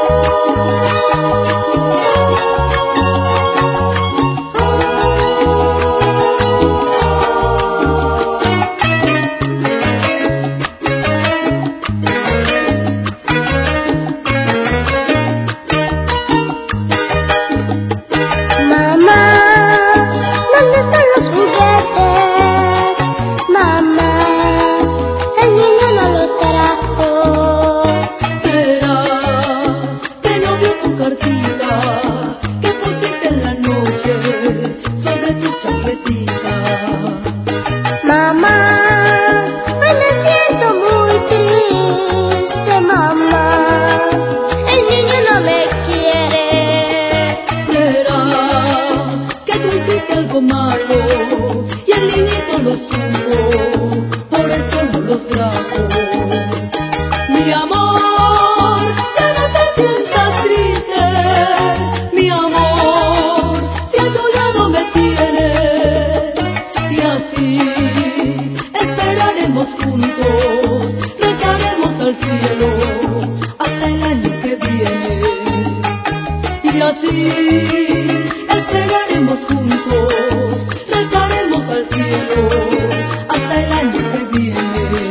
Algo malo y el niñito lo supo, por eso no los trajo. Mi amor, ya no te sientas triste, mi amor, si a tu lado me tienes, y así esperaremos juntos, rezaremos al cielo hasta el año que viene, y así esperaremos juntos, rezaremos al cielo hasta el año que viene.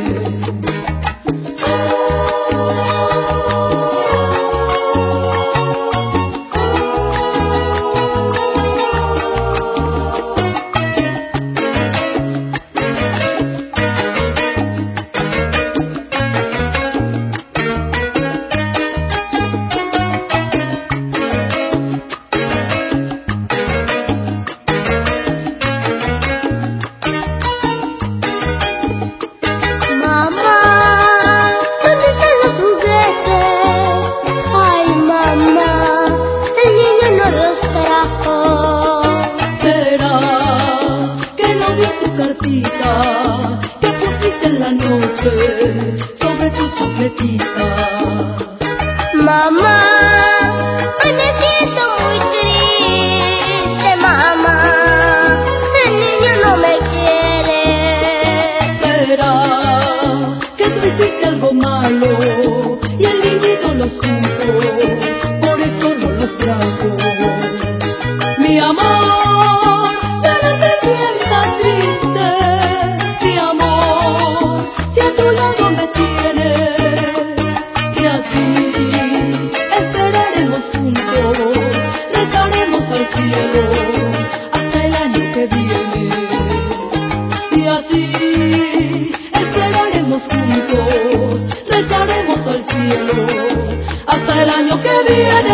Cartita que pusiste en la noche sobre tu sofletita. Mamá, hoy me siento muy triste, mamá, el niño no me quiere. ¿Será que tú hiciste algo malo y el niñito lo supo, por eso no los trajo? Mi amor, ya no te sientas triste, mi amor, si a tu lado me tienes, y así esperaremos juntos, rezaremos al cielo hasta el año que viene, y así esperaremos juntos, rezaremos al cielo hasta el año que viene.